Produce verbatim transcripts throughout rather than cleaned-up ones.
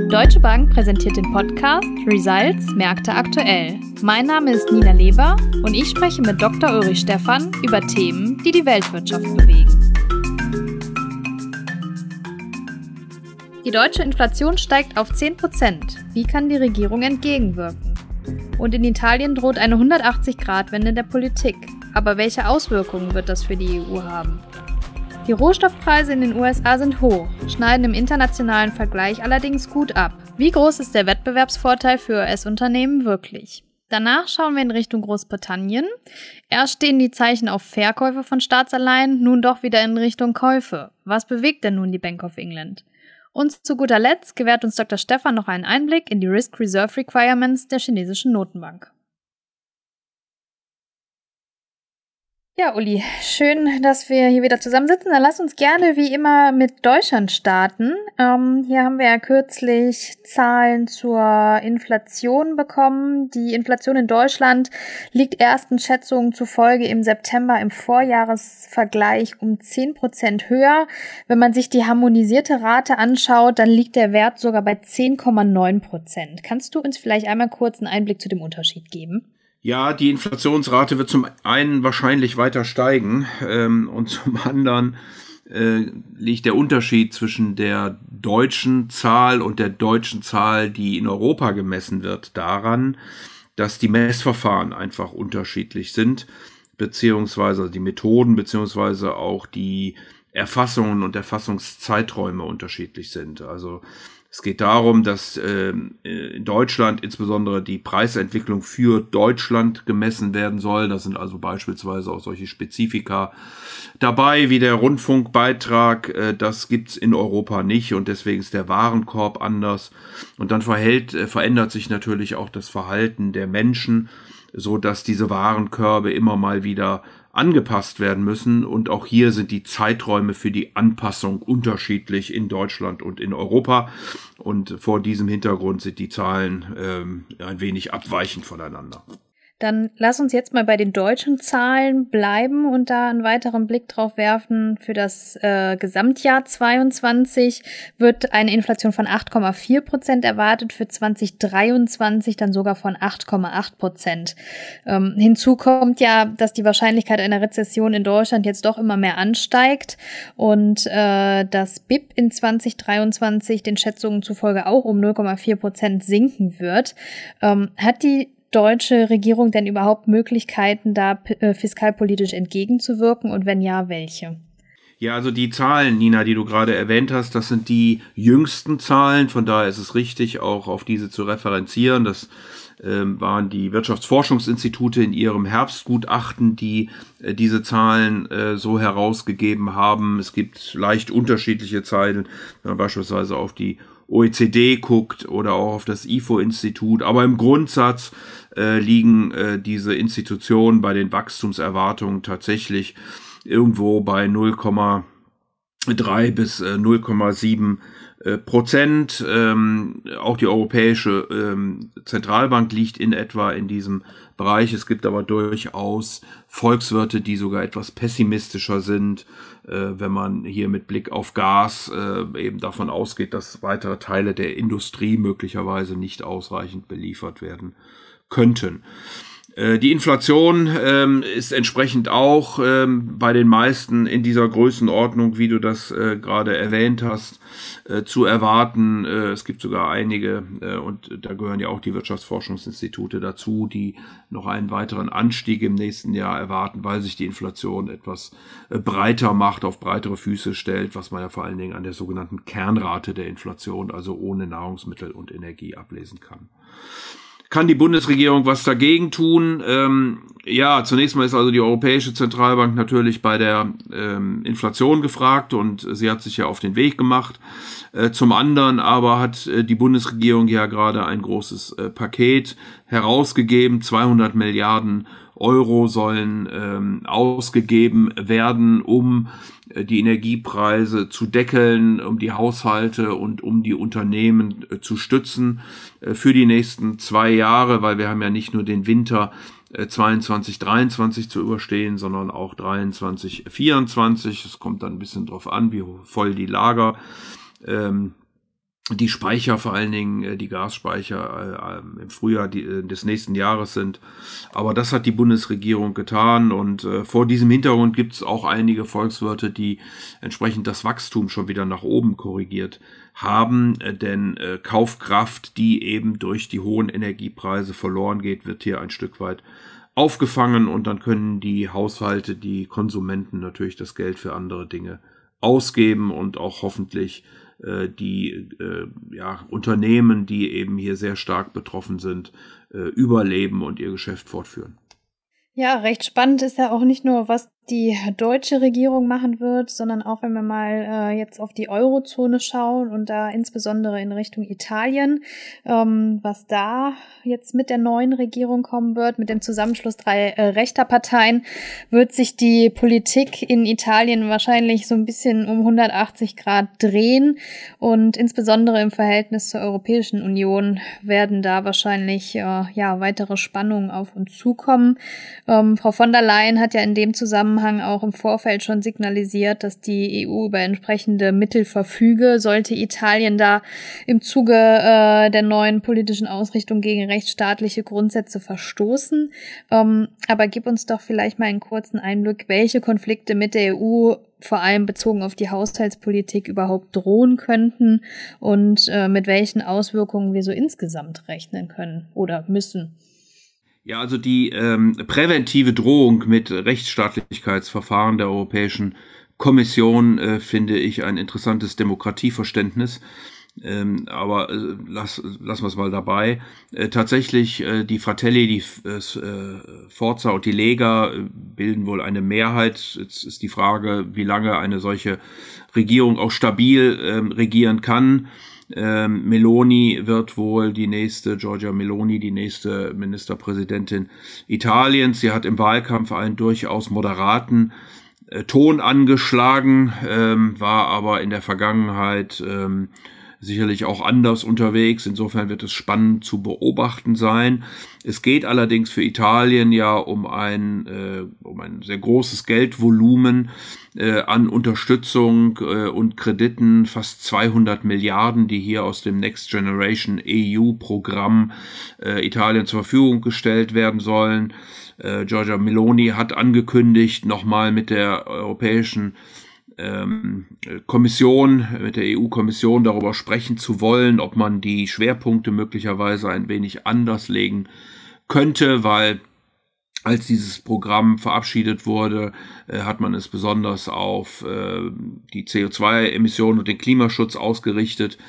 Deutsche Bank präsentiert den Podcast Results Märkte aktuell. Mein Name ist Nina Leber und ich spreche mit Doktor Ulrich Stephan über Themen, die die Weltwirtschaft bewegen. Die deutsche Inflation steigt auf zehn Prozent. Wie kann die Regierung entgegenwirken? Und in Italien droht eine hundertachtzig-Grad-Wende der Politik. Aber welche Auswirkungen wird das für die E U haben? Die Rohstoffpreise in den U S A sind hoch, schneiden im internationalen Vergleich allerdings gut ab. Wie groß ist der Wettbewerbsvorteil für U S-Unternehmen wirklich? Danach schauen wir in Richtung Großbritannien. Erst stehen die Zeichen auf Verkäufe von Staatsanleihen, nun doch wieder in Richtung Käufe. Was bewegt denn nun die Bank of England? Und zu guter Letzt gewährt uns Doktor Stephan noch einen Einblick in die Risk Reserve Requirements der chinesischen Notenbank. Ja, Uli, schön, dass wir hier wieder zusammensitzen. Dann lass uns gerne wie immer mit Deutschland starten. Ähm, hier haben wir ja kürzlich Zahlen zur Inflation bekommen. Die Inflation in Deutschland liegt ersten Schätzungen zufolge im September im Vorjahresvergleich um zehn Prozent höher. Wenn man sich die harmonisierte Rate anschaut, dann liegt der Wert sogar bei zehn Komma neun Prozent. Kannst du uns vielleicht einmal kurz einen Einblick zu dem Unterschied geben? Ja, die Inflationsrate wird zum einen wahrscheinlich weiter steigen ähm, und zum anderen äh, liegt der Unterschied zwischen der deutschen Zahl und der deutschen Zahl, die in Europa gemessen wird, daran, dass die Messverfahren einfach unterschiedlich sind, beziehungsweise die Methoden, beziehungsweise auch die Erfassungen und Erfassungszeiträume unterschiedlich sind. Also es geht darum, dass äh, in Deutschland insbesondere die Preisentwicklung für Deutschland gemessen werden soll. Da sind also beispielsweise auch solche Spezifika dabei, wie der Rundfunkbeitrag. Äh, das gibt's in Europa nicht und deswegen ist der Warenkorb anders. Und dann verhält, äh, verändert sich natürlich auch das Verhalten der Menschen, so dass diese Warenkörbe immer mal wieder angepasst werden müssen. Und auch hier sind die Zeiträume für die Anpassung unterschiedlich in Deutschland und in Europa. Und vor diesem Hintergrund sind die Zahlen ähm, ein wenig abweichend voneinander. Dann lass uns jetzt mal bei den deutschen Zahlen bleiben und da einen weiteren Blick drauf werfen. Für das äh, Gesamtjahr zweiundzwanzig wird eine Inflation von acht Komma vier Prozent erwartet, für zwanzig dreiundzwanzig dann sogar von acht Komma acht Prozent. Ähm, hinzu kommt ja, dass die Wahrscheinlichkeit einer Rezession in Deutschland jetzt doch immer mehr ansteigt und äh, das B I P in zwanzig dreiundzwanzig den Schätzungen zufolge auch um null Komma vier Prozent sinken wird. Ähm, hat die deutsche Regierung denn überhaupt Möglichkeiten, da äh, fiskalpolitisch entgegenzuwirken und wenn ja, welche? Ja, also die Zahlen, Nina, die du gerade erwähnt hast, das sind die jüngsten Zahlen, von daher ist es richtig, auch auf diese zu referenzieren. Das ähm, waren die Wirtschaftsforschungsinstitute in ihrem Herbstgutachten, die äh, diese Zahlen äh, so herausgegeben haben. Es gibt leicht unterschiedliche Zahlen, wenn man beispielsweise auf die O E C D guckt oder auch auf das I F O-Institut. Aber im Grundsatz äh, liegen äh, diese Institutionen bei den Wachstumserwartungen tatsächlich irgendwo bei null Komma drei bis äh, null Komma sieben äh, Prozent. Ähm, auch die Europäische ähm, Zentralbank liegt in etwa in diesem Bereich. Es gibt aber durchaus Volkswirte, die sogar etwas pessimistischer sind, äh, wenn man hier mit Blick auf Gas äh, eben davon ausgeht, dass weitere Teile der Industrie möglicherweise nicht ausreichend beliefert werden könnten. Die Inflation ähm, ist entsprechend auch ähm, bei den meisten in dieser Größenordnung, wie du das äh, gerade erwähnt hast, äh, zu erwarten. Äh, es gibt sogar einige, äh, und da gehören ja auch die Wirtschaftsforschungsinstitute dazu, die noch einen weiteren Anstieg im nächsten Jahr erwarten, weil sich die Inflation etwas äh, breiter macht, auf breitere Füße stellt, was man ja vor allen Dingen an der sogenannten Kernrate der Inflation, also ohne Nahrungsmittel und Energie, ablesen kann. Kann die Bundesregierung was dagegen tun? Ähm, ja, zunächst mal ist also die Europäische Zentralbank natürlich bei der ähm, Inflation gefragt und sie hat sich ja auf den Weg gemacht. Äh, zum anderen aber hat äh, die Bundesregierung ja gerade ein großes äh, Paket herausgegeben. zweihundert Milliarden Euro sollen ähm, ausgegeben werden, um äh, die Energiepreise zu deckeln, um die Haushalte und um die Unternehmen äh, zu stützen äh, für die nächsten zwei Jahre, weil wir haben ja nicht nur den Winter äh, zweiundzwanzig dreiundzwanzig zu überstehen, sondern auch dreiundzwanzig vierundzwanzig. Es kommt dann ein bisschen drauf an, wie voll die Lager ähm, die Speicher, vor allen Dingen die Gasspeicher äh, im Frühjahr die, äh, des nächsten Jahres sind. Aber das hat die Bundesregierung getan und äh, vor diesem Hintergrund gibt es auch einige Volkswirte, die entsprechend das Wachstum schon wieder nach oben korrigiert haben, äh, denn äh, Kaufkraft, die eben durch die hohen Energiepreise verloren geht, wird hier ein Stück weit aufgefangen und dann können die Haushalte, die Konsumenten natürlich das Geld für andere Dinge ausgeben und auch hoffentlich die äh, ja, Unternehmen, die eben hier sehr stark betroffen sind, äh, überleben und ihr Geschäft fortführen. Ja, recht spannend ist ja auch nicht nur, was die deutsche Regierung machen wird, sondern auch, wenn wir mal äh, jetzt auf die Eurozone schauen und da insbesondere in Richtung Italien, ähm, was da jetzt mit der neuen Regierung kommen wird, mit dem Zusammenschluss drei äh, rechter Parteien, wird sich die Politik in Italien wahrscheinlich so ein bisschen um hundertachtzig Grad drehen und insbesondere im Verhältnis zur Europäischen Union werden da wahrscheinlich äh, ja weitere Spannungen auf uns zukommen. Ähm, Frau von der Leyen hat ja in dem Zusammenhang auch im Vorfeld schon signalisiert, dass die E U über entsprechende Mittel verfüge, sollte Italien da im Zuge äh, der neuen politischen Ausrichtung gegen rechtsstaatliche Grundsätze verstoßen. Ähm, aber gib uns doch vielleicht mal einen kurzen Einblick, welche Konflikte mit der E U vor allem bezogen auf die Haushaltspolitik überhaupt drohen könnten und äh, mit welchen Auswirkungen wir so insgesamt rechnen können oder müssen. Ja, also die ähm, präventive Drohung mit Rechtsstaatlichkeitsverfahren der Europäischen Kommission äh, finde ich ein interessantes Demokratieverständnis. Ähm, aber äh, lass, lassen wir es mal dabei. Äh, tatsächlich, äh, die Fratelli, die äh, Forza und die Lega äh, bilden wohl eine Mehrheit. Jetzt ist die Frage, wie lange eine solche Regierung auch stabil äh, regieren kann. Ähm, Meloni wird wohl die nächste, Giorgia Meloni, die nächste Ministerpräsidentin Italiens. Sie hat im Wahlkampf einen durchaus moderaten äh, Ton angeschlagen, ähm, war aber in der Vergangenheit ähm, sicherlich auch anders unterwegs. Insofern wird es spannend zu beobachten sein. Es geht allerdings für Italien ja um ein, äh, um ein sehr großes Geldvolumen äh, an Unterstützung äh, und Krediten, fast zweihundert Milliarden, die hier aus dem Next Generation E U-Programm äh, Italien zur Verfügung gestellt werden sollen. Äh, Giorgia Meloni hat angekündigt, nochmal mit der europäischen Kommission, mit der E U-Kommission darüber sprechen zu wollen, ob man die Schwerpunkte möglicherweise ein wenig anders legen könnte, weil als dieses Programm verabschiedet wurde, hat man es besonders auf die C O zwei Emissionen und den Klimaschutz ausgerichtet.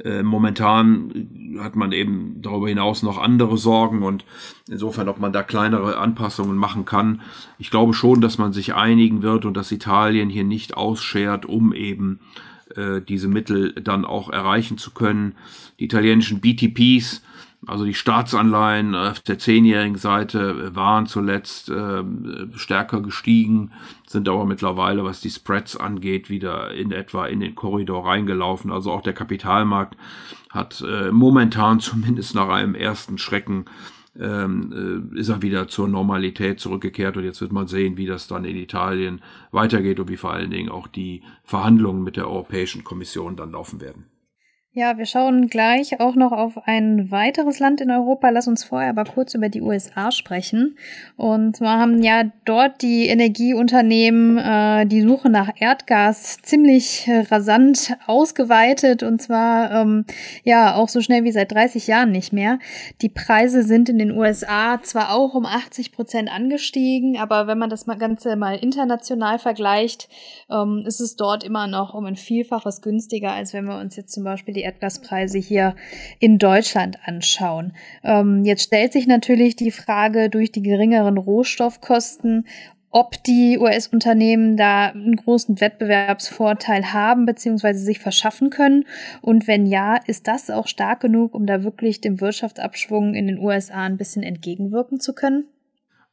Momentan hat man eben darüber hinaus noch andere Sorgen und insofern, ob man da kleinere Anpassungen machen kann. Ich glaube schon, dass man sich einigen wird und dass Italien hier nicht ausschert, um eben äh, diese Mittel dann auch erreichen zu können. Die italienischen B T Ps, also die Staatsanleihen auf der zehnjährigen Seite, waren zuletzt äh, stärker gestiegen, sind aber mittlerweile, was die Spreads angeht, wieder in etwa in den Korridor reingelaufen. Also auch der Kapitalmarkt hat äh, momentan zumindest nach einem ersten Schrecken ähm, äh, ist er wieder zur Normalität zurückgekehrt und jetzt wird man sehen, wie das dann in Italien weitergeht und wie vor allen Dingen auch die Verhandlungen mit der Europäischen Kommission dann laufen werden. Ja, wir schauen gleich auch noch auf ein weiteres Land in Europa. Lass uns vorher aber kurz über die U S A sprechen. Und zwar haben ja dort die Energieunternehmen äh, die Suche nach Erdgas ziemlich äh, rasant ausgeweitet und zwar ähm, ja auch so schnell wie seit dreißig Jahren nicht mehr. Die Preise sind in den U S A zwar auch um achtzig Prozent angestiegen, aber wenn man das Ganze mal international vergleicht, ähm, ist es dort immer noch um ein Vielfaches günstiger, als wenn wir uns jetzt zum Beispiel die Erdgaspreise hier in Deutschland anschauen. Ähm, jetzt stellt sich natürlich die Frage durch die geringeren Rohstoffkosten, ob die U S-Unternehmen da einen großen Wettbewerbsvorteil haben bzw. sich verschaffen können. Und wenn ja, ist das auch stark genug, um da wirklich dem Wirtschaftsabschwung in den U S A ein bisschen entgegenwirken zu können?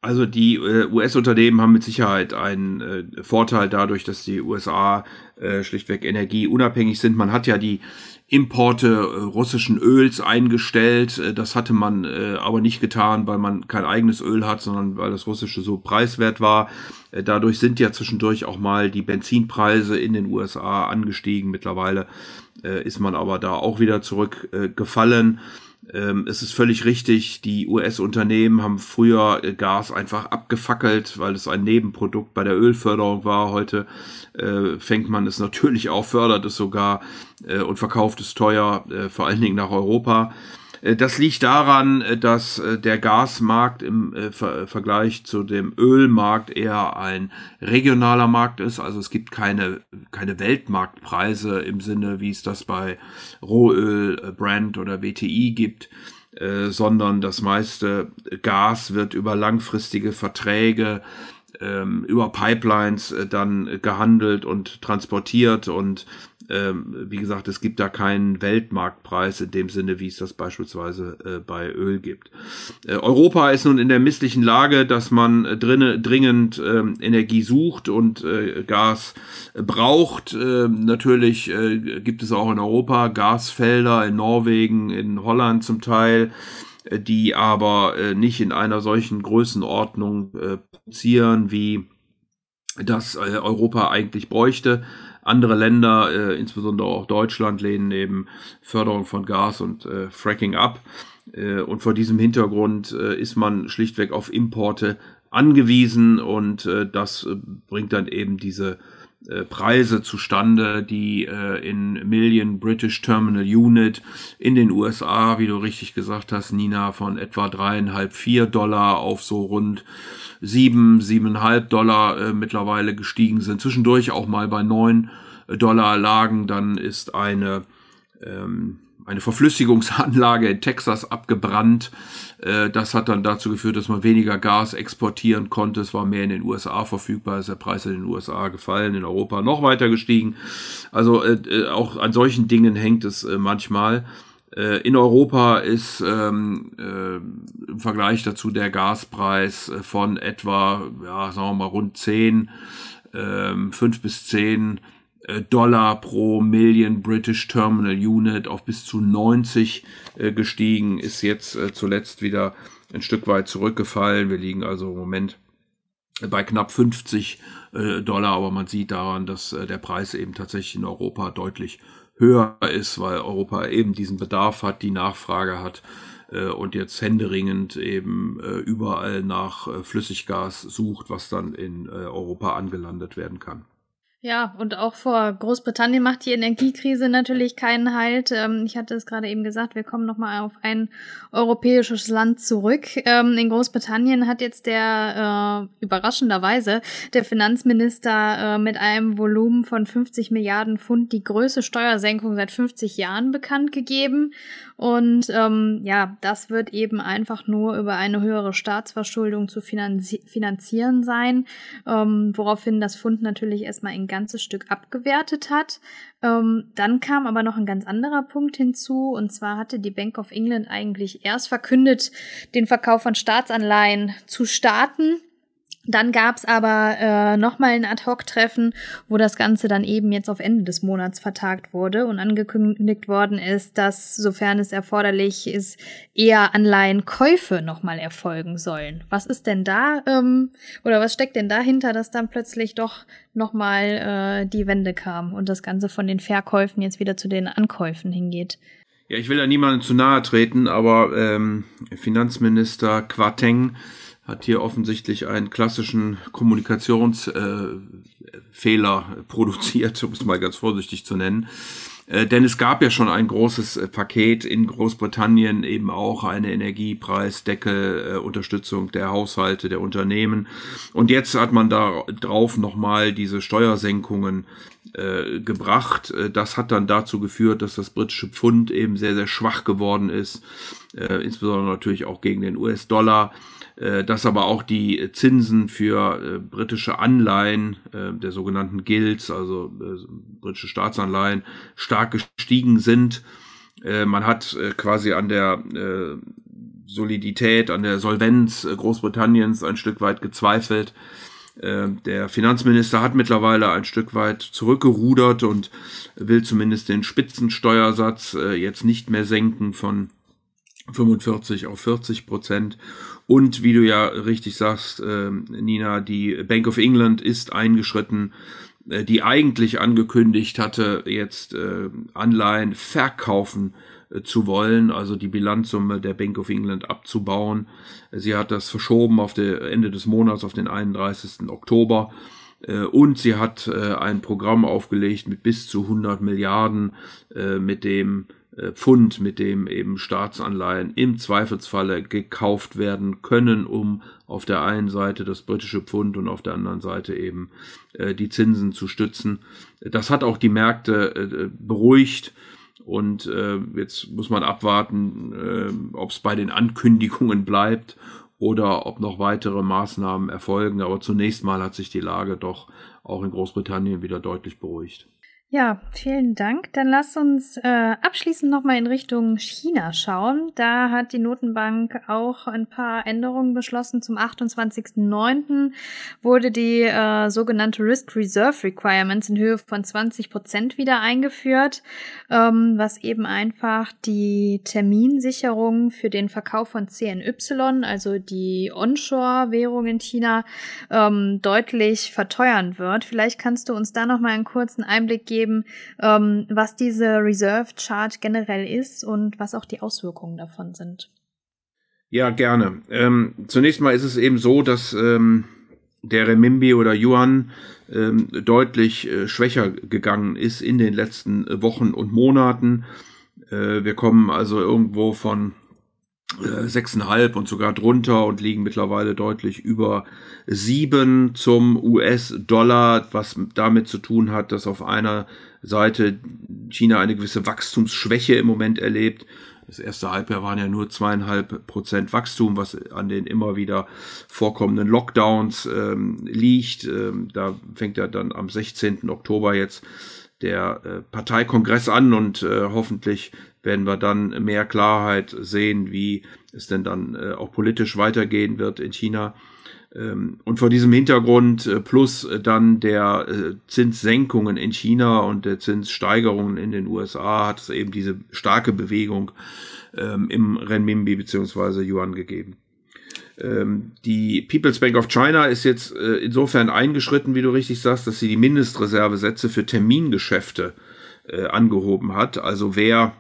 Also die äh, U S-Unternehmen haben mit Sicherheit einen äh, Vorteil dadurch, dass die U S A äh, schlichtweg energieunabhängig sind. Man hat ja die Importe äh, russischen Öls eingestellt. Äh, das hatte man äh, aber nicht getan, weil man kein eigenes Öl hat, sondern weil das russische so preiswert war. Äh, dadurch sind ja zwischendurch auch mal die Benzinpreise in den U S A angestiegen. Mittlerweile äh, ist man aber da auch wieder zurückgefallen. Äh, Ähm, es ist völlig richtig, die U S-Unternehmen haben früher äh, Gas einfach abgefackelt, weil es ein Nebenprodukt bei der Ölförderung war. Heute äh, fängt man es natürlich auf, fördert es sogar äh, und verkauft es teuer, äh, vor allen Dingen nach Europa. Äh, das liegt daran, äh, dass äh, der Gasmarkt im äh, Ver- Vergleich zu dem Ölmarkt eher ein regionaler Markt ist. Also es gibt keine, keine Weltmarktpreise im Sinne, wie es das bei Rohöl, äh, Brent oder W T I gibt, äh, sondern das meiste Gas wird über langfristige Verträge, ähm, über Pipelines äh, dann gehandelt und transportiert und ähm, wie gesagt, es gibt da keinen Weltmarktpreis in dem Sinne, wie es das beispielsweise äh, bei Öl gibt. Äh, Europa ist nun in der misslichen Lage, dass man äh, drinne, dringend äh, Energie sucht und äh, Gas äh, braucht. Äh, natürlich äh, gibt es auch in Europa Gasfelder, in Norwegen, in Holland zum Teil, äh, die aber äh, nicht in einer solchen Größenordnung äh, produzieren, wie das äh, Europa eigentlich bräuchte. Andere Länder, äh, insbesondere auch Deutschland, lehnen eben Förderung von Gas und äh, Fracking ab. Äh, und vor diesem Hintergrund äh, ist man schlichtweg auf Importe angewiesen und äh, das äh, bringt dann eben diese äh, Preise zustande, die äh, in Million British Terminal Unit in den U S A, wie du richtig gesagt hast, Nina, von etwa dreieinhalb, vier Dollar auf so rund sieben, siebeneinhalb Dollar äh, mittlerweile gestiegen sind, zwischendurch auch mal bei neun Dollar lagen. Dann ist eine, ähm, eine Verflüssigungsanlage in Texas abgebrannt. Äh, das hat dann dazu geführt, dass man weniger Gas exportieren konnte. Es war mehr in den U S A verfügbar, ist der Preis in den U S A gefallen, in Europa noch weiter gestiegen. Also äh, auch an solchen Dingen hängt es äh, manchmal. In Europa ist ähm, äh, im Vergleich dazu der Gaspreis von etwa, ja, sagen wir mal rund zehn, ähm, fünf bis zehn Dollar pro Million British Terminal Unit auf bis zu neunzig äh, gestiegen, ist jetzt äh, zuletzt wieder ein Stück weit zurückgefallen. Wir liegen also im Moment bei knapp fünfzig äh, Dollar, aber man sieht daran, dass äh, der Preis eben tatsächlich in Europa deutlich höher ist, weil Europa eben diesen Bedarf hat, die Nachfrage hat äh, und jetzt händeringend eben äh, überall nach äh, Flüssiggas sucht, was dann in äh, Europa angelandet werden kann. Ja, und auch vor Großbritannien macht die Energiekrise natürlich keinen Halt. Ähm, ich hatte es gerade eben gesagt, wir kommen nochmal auf ein europäisches Land zurück. Ähm, in Großbritannien hat jetzt der, äh, überraschenderweise, der Finanzminister äh, mit einem Volumen von fünfzig Milliarden Pfund die größte Steuersenkung seit fünfzig Jahren bekannt gegeben. Und ähm, ja, das wird eben einfach nur über eine höhere Staatsverschuldung zu finanzi- finanzieren sein, ähm, woraufhin das Pfund natürlich erstmal ein ganzes Stück abgewertet hat. Ähm, dann kam aber noch ein ganz anderer Punkt hinzu, und zwar hatte die Bank of England eigentlich erst verkündet, den Verkauf von Staatsanleihen zu starten. Dann gab's aber äh, nochmal ein Ad-Hoc-Treffen, wo das Ganze dann eben jetzt auf Ende des Monats vertagt wurde und angekündigt worden ist, dass, sofern es erforderlich ist, eher Anleihenkäufe nochmal erfolgen sollen. Was ist denn da, ähm, oder was steckt denn dahinter, dass dann plötzlich doch nochmal äh, die Wende kam und das Ganze von den Verkäufen jetzt wieder zu den Ankäufen hingeht? Ja, ich will da niemandem zu nahe treten, aber ähm, Finanzminister Kwarteng hat hier offensichtlich einen klassischen Kommunikationsfehler äh, produziert, um es mal ganz vorsichtig zu nennen. Äh, denn es gab ja schon ein großes äh, Paket in Großbritannien, eben auch eine Energiepreisdeckel, äh, Unterstützung der Haushalte, der Unternehmen. Und jetzt hat man da drauf nochmal diese Steuersenkungen äh, gebracht. Äh, das hat dann dazu geführt, dass das britische Pfund eben sehr, sehr schwach geworden ist, äh, insbesondere natürlich auch gegen den U S-Dollar. Dass aber auch die Zinsen für äh, britische Anleihen, äh, der sogenannten Gilts, also äh, britische Staatsanleihen, stark gestiegen sind. Äh, man hat äh, quasi an der äh, Solidität, an der Solvenz Großbritanniens ein Stück weit gezweifelt. Der Finanzminister hat mittlerweile ein Stück weit zurückgerudert und will zumindest den Spitzensteuersatz jetzt nicht mehr senken von fünfundvierzig auf vierzig Prozent. Und wie du ja richtig sagst, Nina, die Bank of England ist eingeschritten, die eigentlich angekündigt hatte, jetzt Anleihen verkaufen zu wollen, also die Bilanzsumme der Bank of England abzubauen. Sie hat das verschoben auf das Ende des Monats, auf den einunddreißigsten Oktober. Und sie hat ein Programm aufgelegt mit bis zu hundert Milliarden, mit dem Pfund, mit dem eben Staatsanleihen im Zweifelsfalle gekauft werden können, um auf der einen Seite das britische Pfund und auf der anderen Seite eben die Zinsen zu stützen. Das hat auch die Märkte beruhigt. Und äh, jetzt muss man abwarten, äh, ob es bei den Ankündigungen bleibt oder ob noch weitere Maßnahmen erfolgen. Aber zunächst mal hat sich die Lage doch auch in Großbritannien wieder deutlich beruhigt. Ja, vielen Dank. Dann lass uns äh, abschließend nochmal in Richtung China schauen. Da hat die Notenbank auch ein paar Änderungen beschlossen. Zum achtundzwanzigsten neunten wurde die äh, sogenannte Risk Reserve Requirements in Höhe von zwanzig Prozent wieder eingeführt, ähm, was eben einfach die Terminsicherung für den Verkauf von C N Y, also die Onshore-Währung in China, ähm, deutlich verteuern wird. Vielleicht kannst du uns da nochmal einen kurzen Einblick geben, Ähm, was diese Reserve Chart generell ist und was auch die Auswirkungen davon sind. Ja, gerne. Ähm, zunächst mal ist es eben so, dass ähm, der Renminbi oder Yuan ähm, deutlich äh, schwächer gegangen ist in den letzten Wochen und Monaten. Äh, wir kommen also irgendwo von sechs Komma fünf und sogar drunter und liegen mittlerweile deutlich über sieben zum U S-Dollar, was damit zu tun hat, dass auf einer Seite China eine gewisse Wachstumsschwäche im Moment erlebt. Das erste Halbjahr waren ja nur zweieinhalb Prozent Wachstum, was an den immer wieder vorkommenden Lockdowns ähm, liegt. Ähm, da fängt ja dann am sechzehnten Oktober jetzt der äh, Parteikongress an und äh, hoffentlich werden wir dann mehr Klarheit sehen, wie es denn dann äh, auch politisch weitergehen wird in China. Ähm, und vor diesem Hintergrund äh, plus äh, dann der äh, Zinssenkungen in China und der Zinssteigerungen in den U S A hat es eben diese starke Bewegung ähm, im Renminbi bzw. Yuan gegeben. Ähm, die People's Bank of China ist jetzt äh, insofern eingeschritten, wie du richtig sagst, dass sie die Mindestreservesätze für Termingeschäfte äh, angehoben hat. Also wer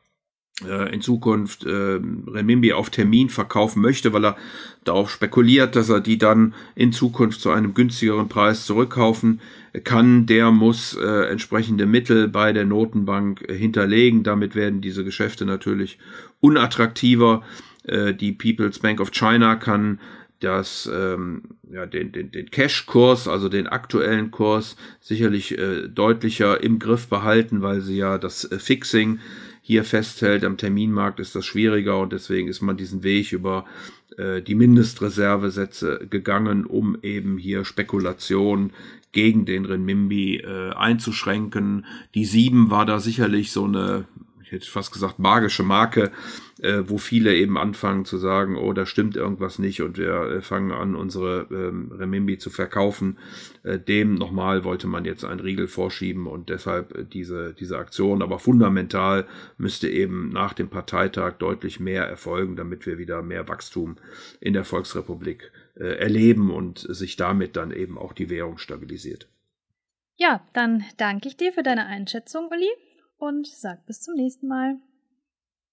in Zukunft äh, Renminbi auf Termin verkaufen möchte, weil er darauf spekuliert, dass er die dann in Zukunft zu einem günstigeren Preis zurückkaufen kann, der muss äh, entsprechende Mittel bei der Notenbank äh, hinterlegen. Damit werden diese Geschäfte natürlich unattraktiver. Äh, die People's Bank of China kann das ähm, ja den den den Cash-Kurs, also den aktuellen Kurs, sicherlich äh, deutlicher im Griff behalten, weil sie ja das äh, Fixing hier festhält. Am Terminmarkt ist das schwieriger und deswegen ist man diesen Weg über äh, die Mindestreservesätze gegangen, um eben hier Spekulation gegen den Renminbi äh, einzuschränken. Die sieben war da sicherlich so eine, ich hätte fast gesagt, magische Marke, äh, wo viele eben anfangen zu sagen, oh, da stimmt irgendwas nicht und wir äh, fangen an, unsere ähm, Renminbi zu verkaufen. Äh, dem nochmal wollte man jetzt einen Riegel vorschieben und deshalb äh, diese, diese Aktion. Aber fundamental müsste eben nach dem Parteitag deutlich mehr erfolgen, damit wir wieder mehr Wachstum in der Volksrepublik äh, erleben und sich damit dann eben auch die Währung stabilisiert. Ja, dann danke ich dir für deine Einschätzung, Uli, und sag bis zum nächsten Mal.